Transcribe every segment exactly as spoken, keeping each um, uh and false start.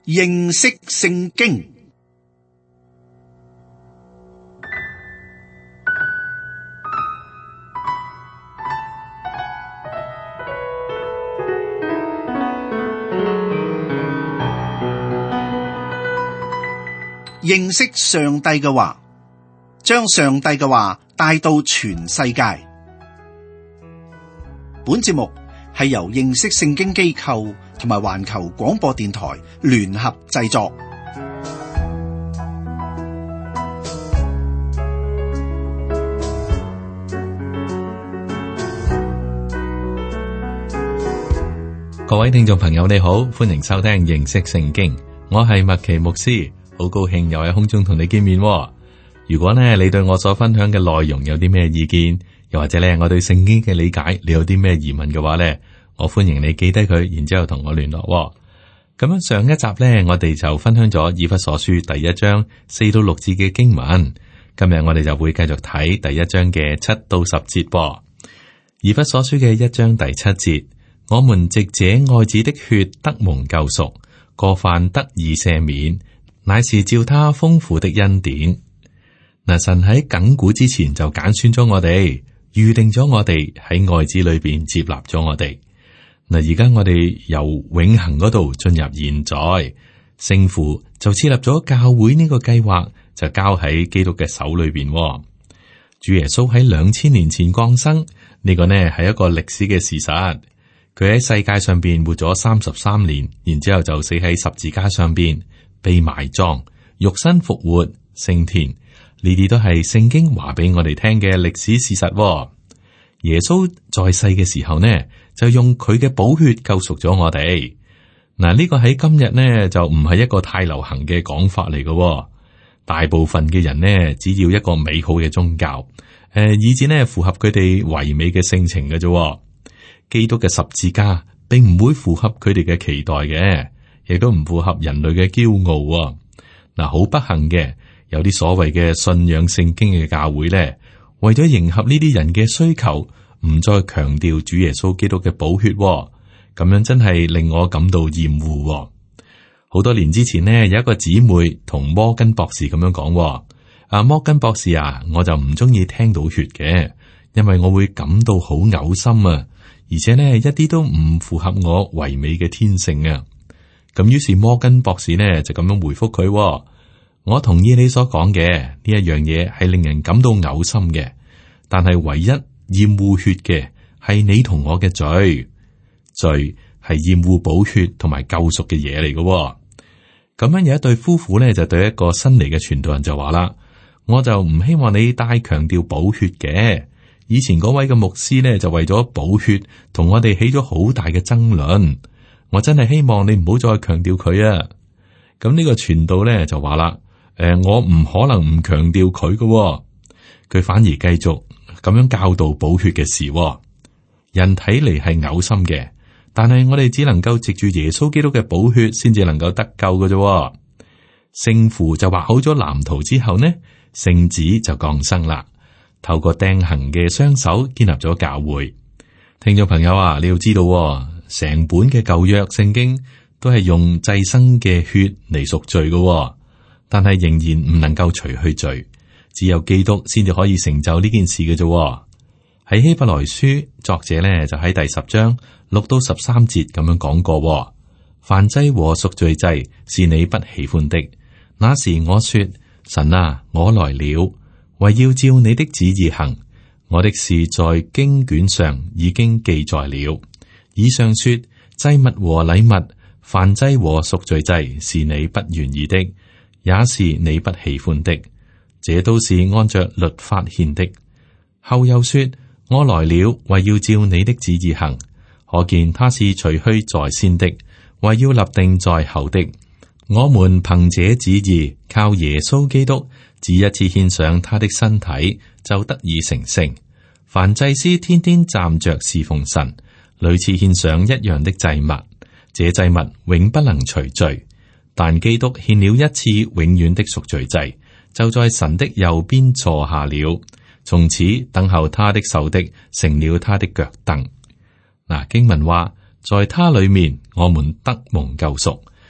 認識聖經。認識上帝嘅話，將上帝嘅話帶到全世界。本節目係由認識聖經機構同埋環球廣播電台聯合製作。 各位聽眾朋友，你好，歡迎收聽認識聖經，我係麥奇牧師。好高興又喺空中同你見面。如果呢你對我所分享嘅內容有啲咩意見，又或者咧我對聖經嘅理解你有啲咩疑問嘅話呢，我歡迎你記低佢，然之後同我聯絡。咁樣上一集呢，我哋就分享咗以弗所書第一章四到六節嘅經文。今日我哋就會繼續睇第一章嘅七到十節。以弗所書嘅一章第七節，我們藉這愛子的血得蒙救贖，過犯得以赦免，乃是照他豐富的恩典。嗱，神喺亙古之前就揀選咗我哋，預定咗我哋喺愛子裏邊接納咗我哋。嗱，而家我哋由永恆嗰度進入現在，聖父就設立咗教會呢個計劃，就交喺基督嘅手裏邊。主耶穌喺兩千年前降生，呢個呢係一個歷史嘅事實。佢喺世界上邊活咗三十三年，然之後就死喺十字架上邊。被埋葬、肉身復活、升天，呢啲都係聖經話俾我哋聽嘅歷史事實。耶穌在世嘅時候呢，就用佢嘅寶血救贖咗我哋。嗱，呢個喺今日呢就唔係一個太流行嘅講法嚟嘅。大部分嘅人呢，只要一個美好嘅宗教，誒，以至呢符合佢哋唯美嘅性情嘅啫。基督嘅十字架並唔會符合佢哋嘅期待嘅。亦都唔符合人類嘅驕傲啊！嗱，好不幸嘅，有啲所謂嘅信仰聖經嘅教會咧，為咗迎合呢啲人嘅需求，唔再強調主耶穌基督嘅寶血，咁樣真係令我感到厭惡。好多年之前呢，有一個姊妹同摩根博士咁樣講：啊，摩根博士啊，我就唔中意聽到血嘅，因為我會感到好嘔心啊，而且呢，一啲都唔符合我唯美嘅天性啊！咁於是摩根博士呢就咁樣回覆佢：我同意你所講嘅呢一樣嘢係令人感到嘔心嘅，但係唯一厭惡血嘅係你同我嘅罪，罪係厭惡寶血同埋救贖嘅嘢嚟嘅。咁樣有一對夫婦呢就對一個新嚟嘅傳道人就話啦：我就唔希望你帶強調寶血嘅。以前嗰位嘅牧師呢就為咗寶血同我哋起咗好大嘅爭論。我真係希望你唔好再強調佢啊！咁呢個傳道咧就話啦，誒、呃，我唔可能唔強調佢嘅，佢反而繼續咁樣教導寶血嘅事、哦。人睇嚟係嘔心嘅，但係我哋只能夠藉住耶穌基督嘅寶血，先至能夠得救嘅啫。聖父就畫好咗藍圖之後呢，聖子就降生啦，透過釘痕嘅雙手建立咗教會。聽眾朋友啊，你要知道、哦。成本嘅舊約聖經都係用祭牲嘅血嚟贖罪嘅、哦，但係仍然唔能夠除去罪，只有基督先至可以成就呢件事嘅啫。喺希伯來書作者咧就喺第十章六到十三節咁樣講過、哦：燔祭和贖罪祭是你不喜歡的，那時我說：神啊，我來了，為要照你的旨意行。我的事在經卷上已經記載了。以上說，祭物和禮物、燔祭和贖罪祭是你不願意的，也是你不喜歡的，這都是按着律法獻的。後又說，我來了，為要照你的旨意行。可見他是除去在先的，為要立定在後的。我們憑這旨意，靠耶穌基督，只一次獻上他的身體，就得以成聖。凡祭司天天站着侍奉神，類似獻上一樣的祭物，這祭物永不能除罪。但基督獻了一次永遠的贖罪祭，就在神的右邊坐下了，從此等候他的仇敵，成了他的腳凳。嗱，經文話，在他裏面我們得蒙救贖。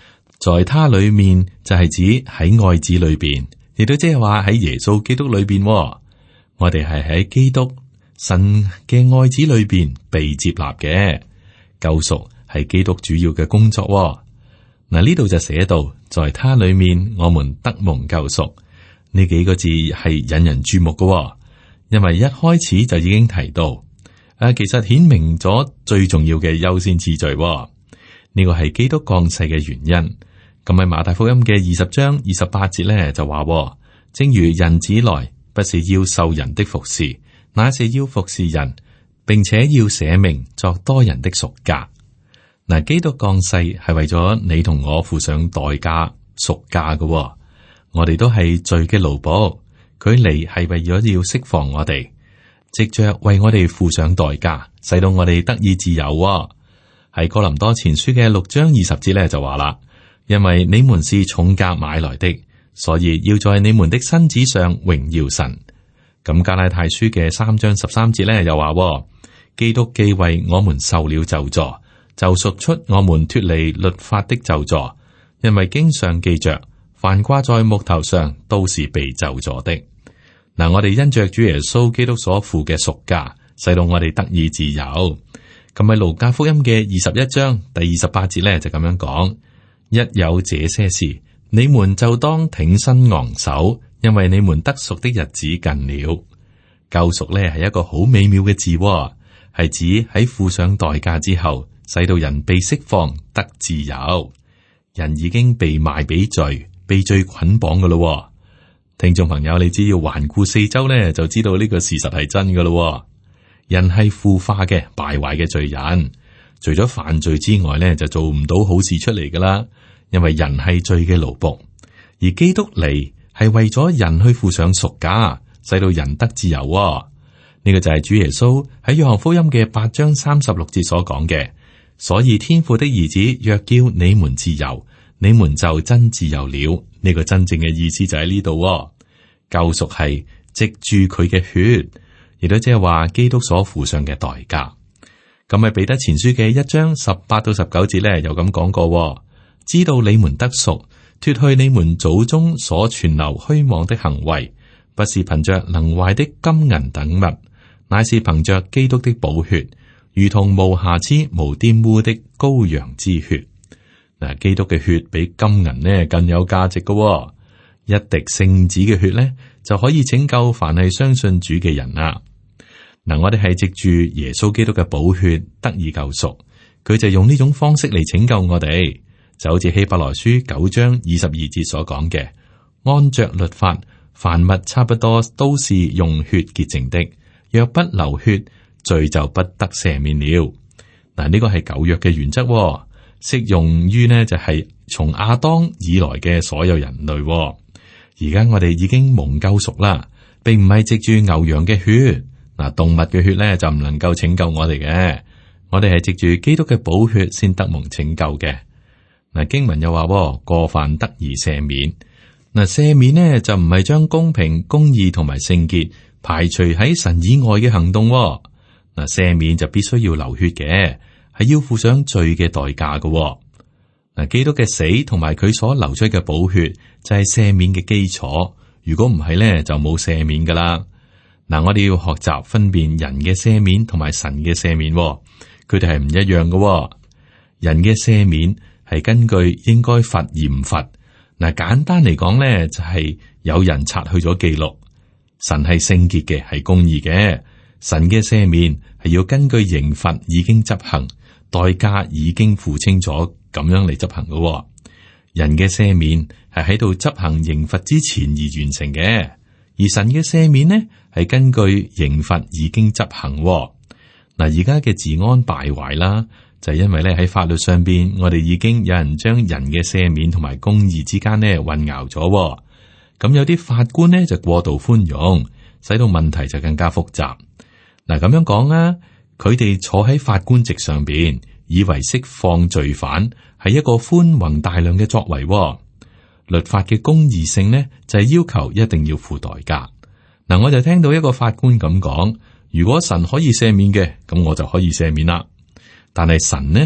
在他裏面就係指喺愛子裏邊，亦都即係話喺耶穌基督裏邊。我哋係喺基督神嘅愛子裏邊被接納嘅，救贖係基督主要嘅工作。嗱，呢度就寫到，在他裏面我們得蒙救贖，呢幾個字係引人注目嘅，因為一開始就已經提到，誒，其實顯明咗最重要嘅優先次序。呢個係基督降世嘅原因。咁喺馬太福音嘅二十章二十八節咧就話，正如人子來，不是要受人的服侍，乃是要服侍人，並且要捨命作多人的贖價。嗱，基督降世係為咗你同我付上代價贖價嘅。我哋都係罪嘅奴僕，佢嚟係為咗要釋放我哋，藉着為我哋付上代價，使到我哋得以自由。喺哥林多前書嘅六章二十節咧就話啦，因為你們是重價買來的，所以要在你們的身子上榮耀神。咁加拉太書嘅三章十三節咧又話，基督既為我們受了咒詛，就贖出我們脫離律法的咒詛，因為經上記着，凡掛在木頭上都是被咒詛的。嗱，我哋因着主耶穌基督所付嘅贖價，使到我哋得以自由。咁喺路加福音嘅二十一章第二十八節咧就咁樣講：一有這些事，你們就當挺身昂首，因為你們得贖的日子近了。救贖咧係一個好美妙嘅字，係指喺付上代價之後，使到人被釋放得自由。人已經被賣俾罪，被罪捆綁噶咯。聽眾朋友，你只要環顧四周咧，就知道呢個事實係真噶咯。人係腐化嘅、敗壞嘅罪人，除咗犯罪之外咧，就做唔到好事出嚟噶啦。因為人係罪嘅奴僕，而基督嚟係為咗人去付上贖價，使到人得自由。呢個就係主耶穌喺約翰福音嘅八章三十六節所講嘅。所以天父的兒子若叫你們自由，你們就真自由了。呢個真正嘅意思就喺呢度。救贖係藉住佢嘅血，亦都即係話基督所付上嘅代價。咁喺彼得前書嘅一章十八到十九節咧，有咁講過，知道你們得贖，脫去你們祖宗所存留虛妄的行為，不是憑着能壞的金銀等物，乃是憑着基督的寶血，如同無瑕疵、無玷污的羔羊之血。嗱，基督嘅血比金銀呢更有價值嘅。一滴聖子嘅血呢，就可以拯救凡係相信主嘅人啊！嗱，我哋係藉住耶穌基督嘅寶血得以救贖，佢就用呢種方式嚟拯救我哋，就好似希伯來書九章二十二節所講嘅：按着律法，凡物差不多都是用血潔淨的，若不流血，罪就不得赦免了。嗱，呢個係舊約嘅原則，適用於呢就係從亞當以來嘅所有人類。而家我哋已經蒙救贖啦，並唔係藉住牛羊嘅血，嗱，動物嘅血咧就唔能夠拯救我哋嘅。我哋係藉住基督嘅寶血先得蒙拯救嘅。嗱，經文又話過犯得以赦免，嗱，赦免呢就唔係將公平、公義同埋聖潔排除喺神以外嘅行動。嗱，赦免就必須要流血嘅，係要付上罪嘅代價嘅。嗱，基督嘅死同埋佢所流出嘅寶血就係赦免嘅基礎。如果唔係咧，就冇赦免噶啦。嗱，我哋要學習分辨人嘅赦免同埋神嘅赦免，佢哋係唔一樣嘅。人嘅赦免係根據應該罰而唔罰。嗱，簡單嚟講咧，就係有人擦去咗記錄。神係聖潔嘅，係公義嘅。神嘅赦免係要根據刑罰已經執行，代價已經付清楚，咁樣嚟執行嘅。人嘅赦免係喺度執行刑罰之前而完成嘅，而神嘅赦免呢係根據刑罰已經執行。嗱，而家嘅治安敗壞啦，就係因為咧喺法律上邊，我哋已經有人將人嘅赦免同埋公義之間呢混淆咗。咁有啲法官呢就過度寬容，使到問題就更加複雜。嗱，咁樣講啊，佢哋坐喺法官席上邊，以為釋放罪犯係一個寬宏大量嘅作為。律法嘅公義性呢，就係要求一定要付代價。嗱，我就聽到一個法官咁講：如果神可以赦免嘅，咁我就可以赦免啦。但係神呢，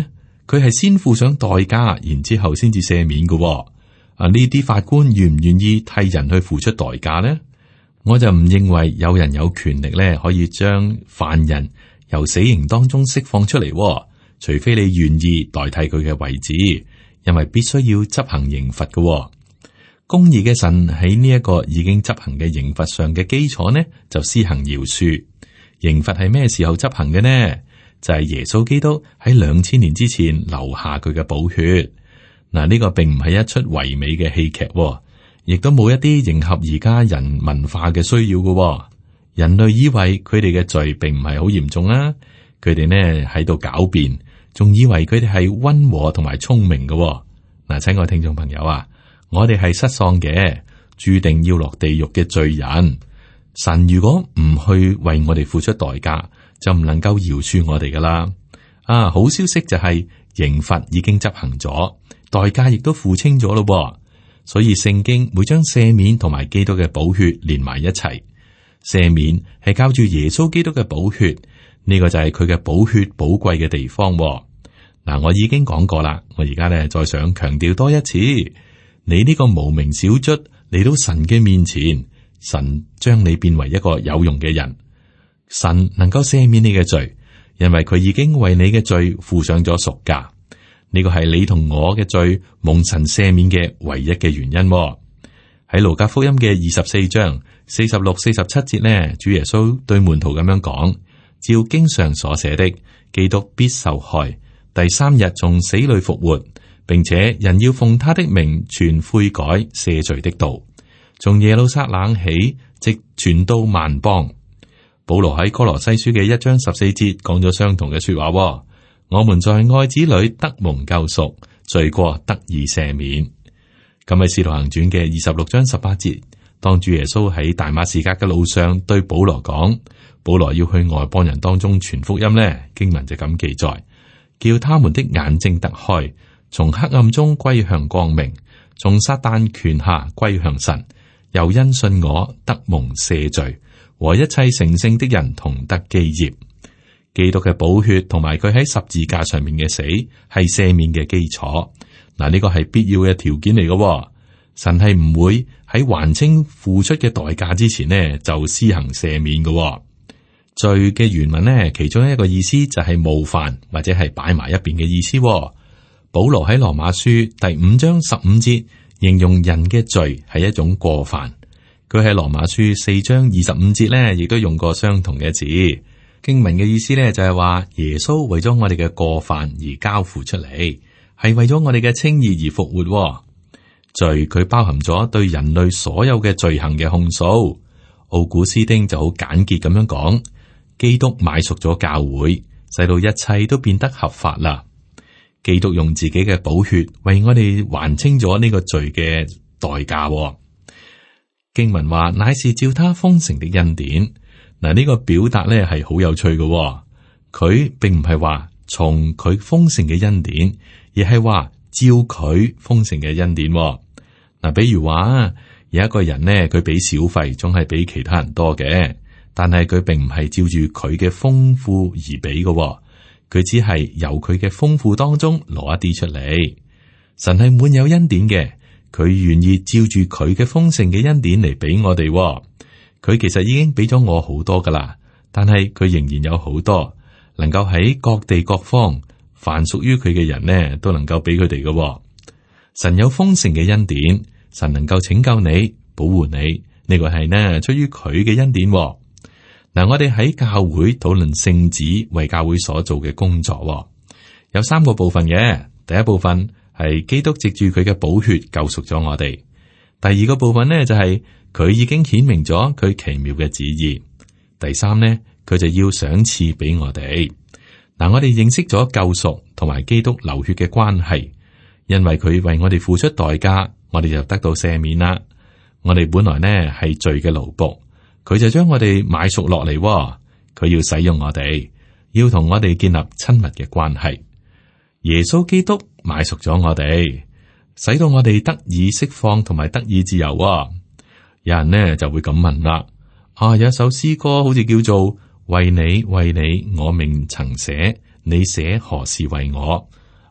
佢係先付上代價，然之後先至赦免嘅、哦。啊，呢啲法官願唔願意替人去付出代價呢？我就唔認為有人有權力咧，可以將犯人由死刑當中釋放出嚟、哦，除非你願意代替佢嘅位置，因為必須要執行刑罰嘅、哦。公義嘅神喺呢一個已經執行嘅刑罰上嘅基礎呢，就施行饒恕。刑罰係咩時候執行嘅呢？就係、是、耶穌基督喺兩千年之前留下佢嘅寶血。嗱，呢個並唔係一出唯美嘅戲劇、哦，亦都冇一啲迎合而家人文化嘅需要嘅、哦。人類以為佢哋嘅罪並唔係好嚴重啦、啊，佢哋呢喺度狡辯，仲以為佢哋係溫和同埋聰明嘅、哦。嗱，親愛聽眾朋友啊，我哋係失喪嘅，注定要落地獄嘅罪人。神如果唔去為我哋付出代價，就唔能夠饒恕我哋噶啦。啊，好消息就係刑罰已經執行咗，代價亦都付清咗咯。所以聖經會將赦免同埋基督嘅寶血連埋一齊。赦免係靠住耶穌基督嘅寶血，呢、這個就係佢嘅寶血寶貴嘅地方。嗱，我已經講過啦，我而家咧再想強調多一次，你呢個無名小卒嚟到神嘅面前，神將你變為一個有用嘅人。神能夠赦免你嘅罪，因為佢已經為你嘅罪付上咗贖價。呢個係你同我嘅罪蒙神赦免嘅唯一嘅原因。喺路加福音嘅二十四章四十六、四十七節呢，主耶穌對門徒咁樣講：照經上所寫的，基督必受害，第三日從死裏復活，並且人要奉他的名傳悔改赦罪的道，從耶路撒冷起，直傳到萬邦。保羅喺哥羅西書嘅一章十四節講咗相同嘅說話、哦，我們在愛子裏得蒙救贖，罪過得以赦免。咁喺使徒行傳嘅二十六章十八節，當主耶穌喺大馬士革嘅路上對保羅講，保羅要去外邦人當中傳福音呢，經文就咁記載，叫他們的眼睛得開，從黑暗中歸向光明，從撒旦權下歸向神，又因信我得蒙赦罪，和一切成聖的人同得基業。基督嘅寶血同埋佢喺十字架上面嘅死係赦免嘅基礎。嗱，呢個係必要嘅條件嚟嘅。神係唔會喺還清付出嘅代價之前呢就施行赦免嘅。罪嘅原文呢，其中一個意思就係冒犯或者係擺埋一邊嘅意思。保羅喺羅馬書第五章十五節形容人嘅罪係一種過犯。佢喺羅馬書四章二十五節呢，亦都用過相同嘅字。經文嘅意思呢，就係話耶穌為咗我哋嘅過犯而交付出嚟，係為咗我哋嘅稱義而復活。罪佢包含咗對人類所有嘅罪行嘅控訴。奧古斯丁就好簡潔咁樣講：基督買贖咗教會，使到一切都變得合法啦。基督用自己嘅寶血為我哋還清咗呢個罪嘅代價。經文話，乃是照他豐盛的恩典。嗱，呢個表達咧係好有趣嘅。佢並唔係話從佢豐盛嘅恩典，而係話照佢豐盛嘅恩典。嗱，比如話有一個人呢，佢俾小費總係比其他人多嘅，但係佢並唔係照住佢嘅豐富而俾嘅，佢只係由佢嘅豐富當中攞一啲出嚟。神係滿有恩典嘅。佢願意照住佢嘅豐盛嘅恩典嚟俾我哋。佢其實已經俾咗我好多噶啦，但係佢仍然有好多能夠喺各地各方凡屬於佢嘅人呢，都能夠俾佢哋嘅。神有豐盛嘅恩典，神能夠拯救你、保護你，呢個係呢出於佢嘅恩典。嗱，我哋喺教會討論聖子為教會所做嘅工作，有三個部分嘅。第一部分係基督藉住佢嘅寶血救贖咗我哋。第二個部分呢，就係佢已經顯明咗佢奇妙嘅旨意。第三呢，佢就要賞賜俾我哋。嗱，我哋認識咗救贖同埋基督流血嘅關係，因為佢為我哋付出代價，我哋就得到赦免啦。我哋本來呢係罪嘅奴僕，佢就將我哋買贖落嚟。佢要使用我哋，要同我哋建立親密嘅關係。耶穌基督買贖咗我哋，使到我哋得以釋放同埋得以自由。有人呢就會咁問啦：啊，有一首詩歌好似叫做為你為你我命曾寫，你寫何事為我？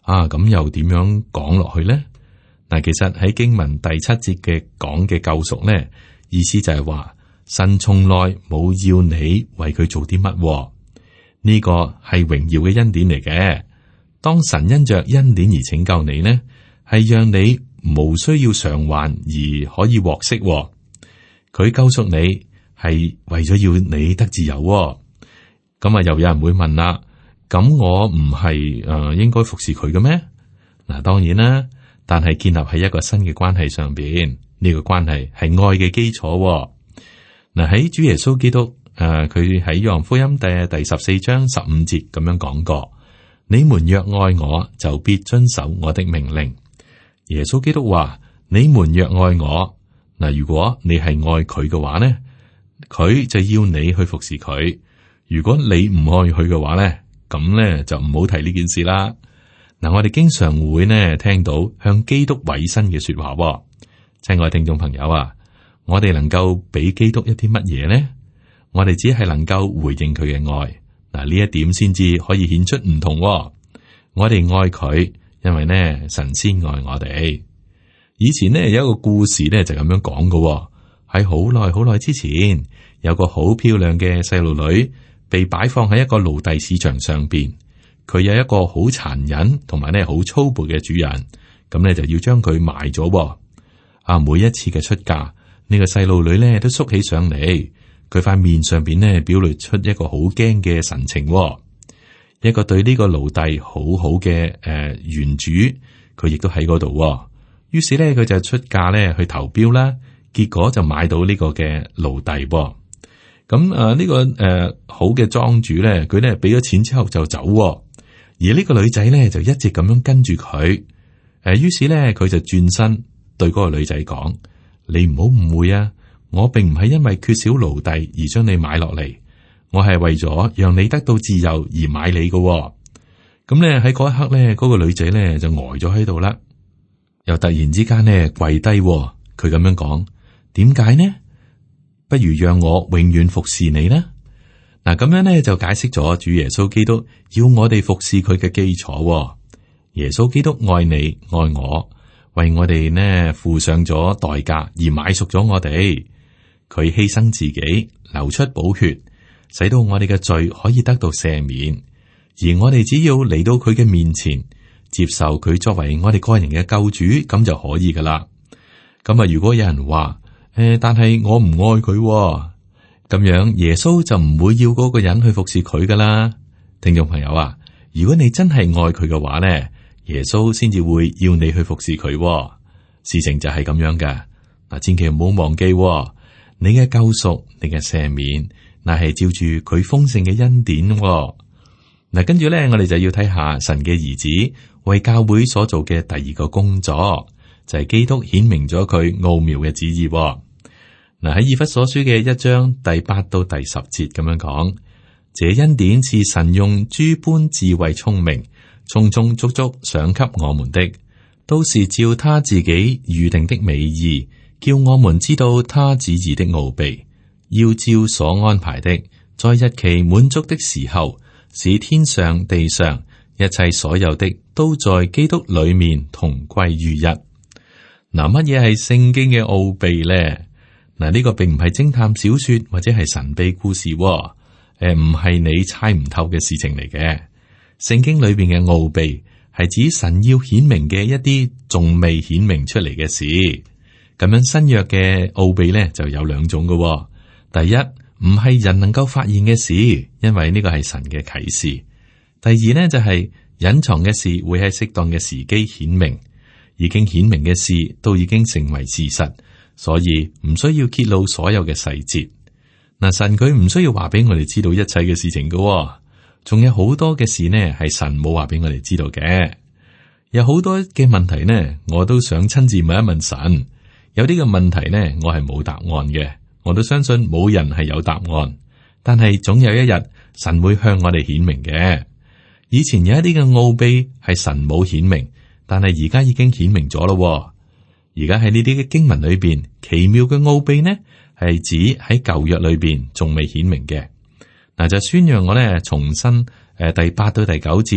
啊，咁又點樣講落去呢？嗱，其實喺經文第七節嘅講嘅救贖呢，意思就係話神從來冇要你為佢做啲乜，呢個係榮耀嘅恩典嚟嘅。當神因着恩典而拯救你呢，係讓你無需要償還而可以獲釋。佢救贖你係為咗要你得自由。咁啊，又有人會問啦，咁我唔係誒應該服侍佢嘅咩？嗱，當然啦。但係建立喺一個新嘅關係上邊，呢個關係係愛嘅基礎。嗱，喺主耶穌基督誒，佢喺約翰福音第第十四章十五節咁樣講過：你們若愛我，就必遵守我的命令。耶穌基督話：你們若愛我，嗱，如果你係愛佢嘅話呢，佢就要你去服侍佢；如果你唔愛佢嘅話咧，咁咧就唔好提呢件事啦。嗱，我哋經常會呢聽到向基督委身嘅說話。親愛聽眾朋友啊，我哋能夠俾基督一啲乜嘢呢？我哋只係能夠回應佢嘅愛。嗱，呢一點先至可以顯出唔同。我哋愛佢，因為呢神先愛我哋。以前呢有一個故事呢就咁樣講嘅，喺好耐好耐之前，有個好漂亮嘅細路女被擺放喺一個奴隸市場上邊。佢有一個好殘忍同埋咧好粗暴嘅主人，咁咧就要將佢賣咗。啊，每一次嘅出價，呢個細路女咧都縮起上嚟，佢塊面上邊咧表露出一個好驚嘅神情。一個對呢個奴隸好好嘅誒原主，佢亦都喺嗰度。於是咧佢就出價咧去投標啦，結果就買到呢個嘅奴隸。咁啊呢個誒好嘅莊主咧，佢咧俾咗錢之後就走。而呢個女仔咧就一直咁樣跟住佢，誒，於是咧佢就轉身對嗰個女仔講：你唔好誤會啊，我並唔係因為缺少奴隸而將你買落嚟，我係為咗讓你得到自由而買你嘅。咁咧喺嗰一刻咧，嗰個女仔咧就呆咗喺度啦，又突然之間咧跪低，佢咁樣講：點解呢？不如讓我永遠服侍你呢？嗱，咁樣咧就解釋咗主耶穌基督要我哋服侍佢嘅基礎。耶穌基督愛你愛我，為我哋呢付上咗代價而買贖咗我哋。佢犧牲自己，流出寶血，使到我哋嘅罪可以得到赦免。而我哋只要嚟到佢嘅面前，接受佢作為我哋個人嘅救主，咁就可以噶啦。咁啊，如果有人話誒，但係我唔愛佢。咁樣耶穌就唔會要嗰個人去服侍佢噶啦。聽眾朋友啊，如果你真係愛佢嘅話咧，耶穌先至會要你去服侍佢。事情就係咁樣噶。嗱，千祈唔好忘記，你嘅救贖、你嘅赦免，乃係照住佢豐盛嘅恩典。嗱，跟住咧，我哋就要睇下神嘅兒子為教會所做嘅第二個工作，就係基督顯明咗佢奧妙嘅旨意。嗱，喺以弗所書嘅一章第八到第十節咁樣講，這恩典是神用諸般智慧聰明，充充足足賞給我們的，都是照他自己預定的美意，叫我們知道他旨意的奧秘，要照所安排的，在日期滿足的時候，使天上地上一切所有的都在基督裏面同歸於一。嗱，乜嘢係聖經嘅奧秘咧？嗱，呢個並唔係偵探小說或者係神秘故事，誒，唔係你猜唔透嘅事情嚟嘅。聖經裏邊嘅奧秘係指神要顯明嘅一啲仲未顯明出嚟嘅事。咁樣新約嘅奧秘咧就有兩種嘅。第一，唔係人能夠發現嘅事，因為呢個係神嘅啟示。第二呢，就係隱藏嘅事會喺適當嘅時機顯明，已經顯明嘅事都已經成為事實。所以唔需要揭露所有嘅細節。嗱，神佢唔需要話俾我哋知道一切嘅事情㗎，仲有好多嘅事呢係神冇話俾我哋知道嘅。有好多嘅問題呢，我都想親自問一問神。有啲嘅問題呢，我係冇答案嘅，我都相信冇人係有答案。但係總有一日神會向我哋顯明嘅。以前有一啲嘅奧秘係神冇顯明，但係而家已經顯明咗咯。而家喺呢啲嘅經文裏邊，奇妙嘅奧秘呢，係指喺舊約裏邊仲未顯明嘅。嗱，就宣揚我咧重新誒第八到第九節，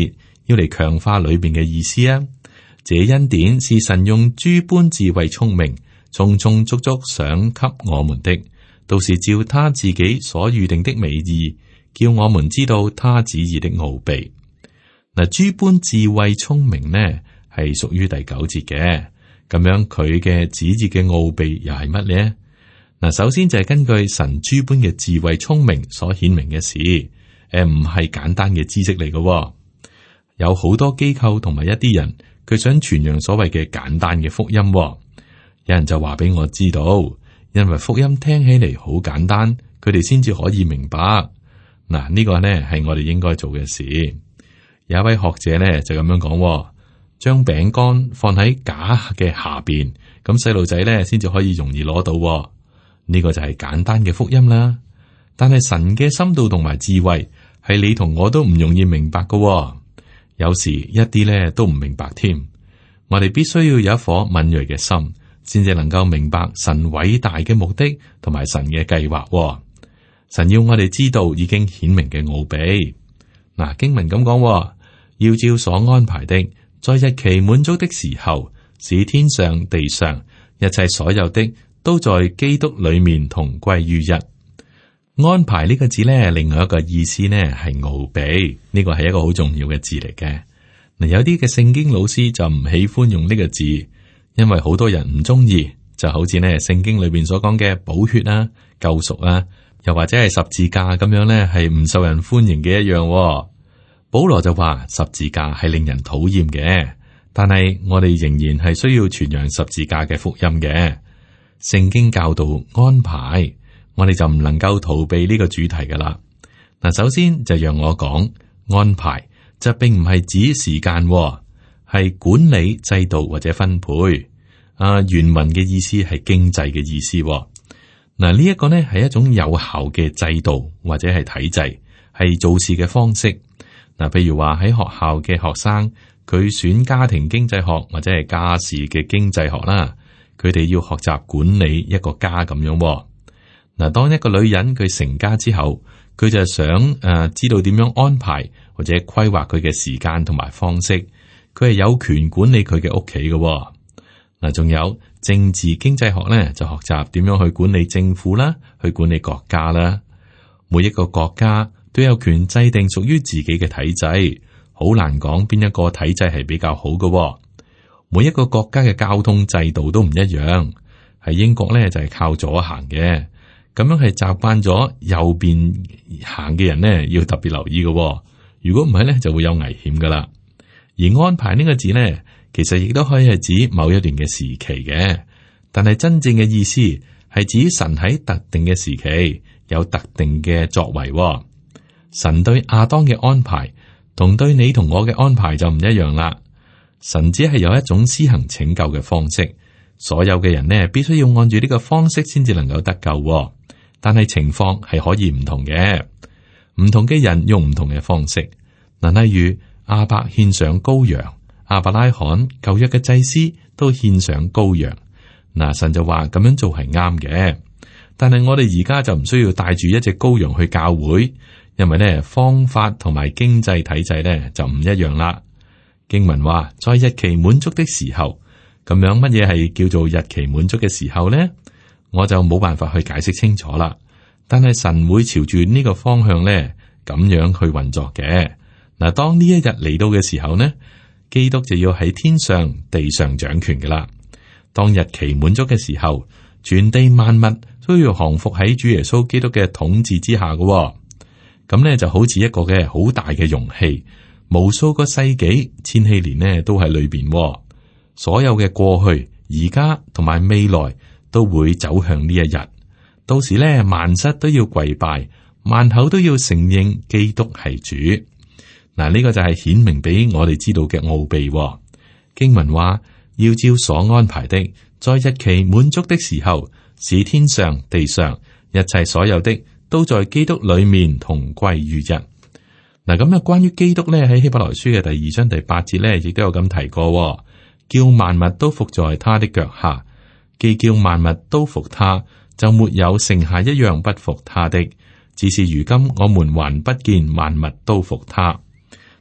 要嚟強化裏邊嘅意思啊。這恩典是神用諸般智慧聰明，充充足足賞給我們的，都是照他自己所預定的美意，叫我們知道他旨意的奧秘。嗱，諸般智慧聰明呢，係屬於第九節嘅。咁樣佢嘅旨意嘅奧秘又係乜呢？嗱，首先就係根據神諸般嘅智慧聰明所顯明嘅事，誒，唔係簡單嘅知識嚟嘅。有好多機構同埋一啲人，佢想傳揚所謂嘅簡單嘅福音。有人就話俾我知道，因為福音聽起嚟好簡單，佢哋先至可以明白。嗱，呢個呢係我哋應該做嘅事。有一位學者呢就咁樣講，將餅乾放喺架嘅下邊，咁細路仔呢先至可以容易攞到。呢個就係簡單嘅福音啦。但係神嘅深度同埋智慧係你同我都唔容易明白㗎，有時一啲呢都唔明白添。我哋必須要有一顆敏銳嘅心，先至能夠明白神偉大嘅目的同埋神嘅計劃。神要我哋知道已經顯明嘅奧秘。嗱，經文咁講，要照所安排的，在日期滿足的時候，使天上地上一切所有的都在基督裏面同歸於一。安排呢個字呢，另外一個意思呢係奧秘，呢個係一個好重要嘅字嚟嘅。嗱，有啲嘅聖經老師就唔喜歡用呢個字，因為好多人唔中意，就好似呢聖經裏邊所講嘅寶血啊、救贖啊，又或者係十字架咁樣呢，係唔受人歡迎嘅一樣。保羅就話十字架係令人討厭嘅，但係我哋仍然係需要傳揚十字架嘅福音嘅。聖經教導安排，我哋就唔能夠逃避呢個主題噶啦。嗱，首先就讓我講安排，就並唔係指時間，係管理制度或者分配。啊，原文嘅意思係經濟嘅意思。嗱，呢一個呢係一種有效嘅制度或者係體制，係做事嘅方式。嗱，譬如話喺學校嘅學生，佢選家庭經濟學或者係家事嘅經濟學啦，佢哋要學習管理一個家咁樣。嗱，當一個女人佢成家之後，佢就想誒、呃、知道點樣安排或者規劃佢嘅時間同埋方式，佢係有權管理佢嘅屋企嘅。嗱，仲有政治經濟學咧，就學習點樣去管理政府啦，去管理國家啦。每一個國家都有權制定屬於自己嘅體制，好難講邊一個體制係比較好嘅。每一個國家嘅交通制度都唔一樣，喺英國咧就係靠左行嘅，咁樣係習慣咗右邊行嘅人呢，要特別留意嘅。如果唔係咧，就會有危險噶啦。而安排呢個字呢，其實亦都可以係指某一段嘅時期嘅，但係真正嘅意思係指神喺特定嘅時期有特定嘅作為。神對亞當嘅安排同對你同我嘅安排就唔一樣啦。神只係有一種施行拯救嘅方式，所有嘅人呢必須要按住呢個方式先至能夠得救。但係情況係可以唔同嘅，唔同嘅人用唔同嘅方式。嗱，例如亞伯獻上羔羊，亞伯拉罕舊約嘅祭司都獻上羔羊。嗱，神就話咁樣做係啱嘅，但係我哋而家就唔需要帶住一隻羔羊去教會。因為咧方法同埋經濟體制咧就唔一樣啦。經文話在日期滿足的時候，咁樣乜嘢係叫做日期滿足嘅時候呢？我就冇辦法去解釋清楚啦。但係神會朝住呢個方向咧咁樣去運作嘅。嗱，當呢一日嚟到嘅時候呢，基督就要喺天上地上掌權噶啦。當日期滿足嘅時候，全地萬物都要降服喺主耶穌基督嘅統治之下噶。咁咧就好似一個嘅好大嘅容器，無數個世紀、千禧年呢都喺裏邊。所有嘅過去、而家同埋未來都會走向呢一日。到時咧，萬膝都要跪拜，萬口都要承認基督係主。嗱，呢個就係顯明俾我哋知道嘅奧秘。經文話要照所安排的，在日期滿足的時候，使天上地上一切所有的都在基督裏面同歸於一。嗱，咁啊，關於基督咧喺希伯來書嘅第二章第八節咧，亦都有咁提過，叫萬物都服在他的腳下，既叫萬物都服他，就沒有剩下一樣不服他的。只是如今我們還不見萬物都服他。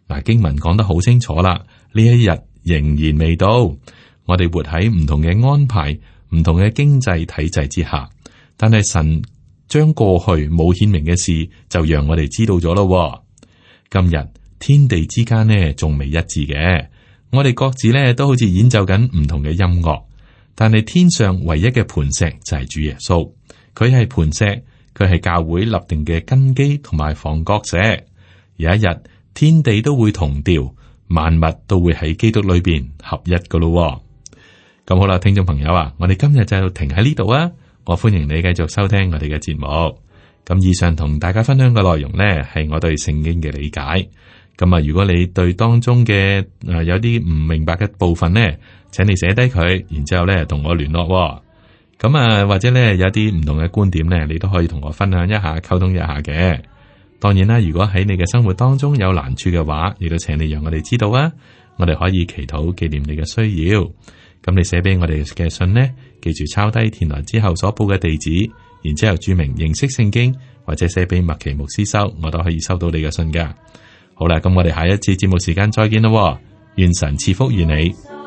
嗱，經文講得好清楚啦，呢一日仍然未到。我哋活喺唔同嘅安排、唔同嘅經濟體制之下，但係神將過去冇顯明嘅事，就讓我哋知道咗咯。今日天地之間呢，仲未一致嘅，我哋各自呢都好似演奏緊唔同嘅音樂，但係天上唯一嘅磐石就係主耶穌，佢係磐石，佢係教會立定嘅根基同埋房角石。有一日，天地都會同調，萬物都會喺基督裏邊合一噶咯。咁好啦，聽眾朋友啊，我哋今日就停喺呢度啊。我歡迎你繼續收聽我哋嘅節目。咁以上同大家分享嘅內容呢，係我對聖經嘅理解。咁啊，如果你對當中嘅誒、呃、有啲唔明白嘅部分呢，請你寫低佢，然之後咧同我聯絡。咁啊，或者咧有啲唔同嘅觀點呢，你都可以同我分享一下，溝通一下嘅。當然啦，如果喺你嘅生活當中有難處嘅話，亦都請你讓我哋知道啊。我哋可以祈禱紀念你嘅需要。咁你寫俾我哋嘅信呢，記住抄低填來之後所報嘅地址，然之後注明認識聖經，或者寫俾麥奇牧師收，我都可以收到你嘅信噶。好啦，咁我哋下一次節目時間再見咯。願神賜福於你。